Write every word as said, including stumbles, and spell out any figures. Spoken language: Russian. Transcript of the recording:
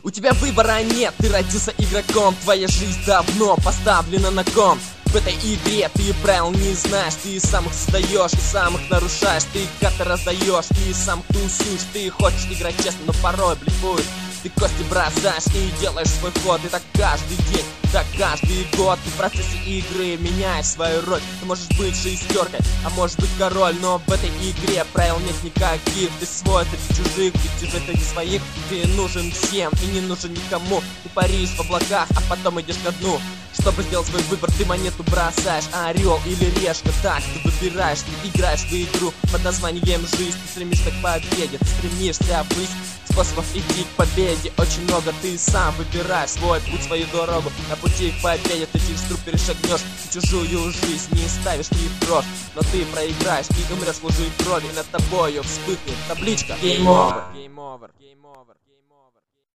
У тебя выбора нет, ты родился игроком. Твоя жизнь давно поставлена на кон. В этой игре ты правил не знаешь, ты сам их создаешь и сам их нарушаешь. Ты карты раздаешь и сам тусуешь. Ты хочешь играть честно, но порой блефуешь. Ты кости бросаешь и делаешь свой ход. И так каждый день, так каждый год. Ты в процессе игры меняешь свою роль. Ты можешь быть шестеркой, а можешь быть король. Но в этой игре правил нет никаких. Ты свой среди чужих, ты чужой среди своих. Ты нужен всем и не нужен никому. Ты паришь в облаках, а потом идешь ко дну. Чтобы сделать свой выбор, ты монету бросаешь. Орел или решка, так ты выбираешь. Ты играешь в игру под названием жизнь. Ты стремишься к победе, ты стремишься ввысь. Способов идти к победе очень много. Ты сам выбираешь свой путь, свою дорогу. На пути к победе ты через труп перешагнешь. Ты чужую жизнь не ставишь ни в грош. Но ты проиграешь и умрешь в лужи крови. И над тобою вспыхнет табличка Game Over. Game Over. Game Over.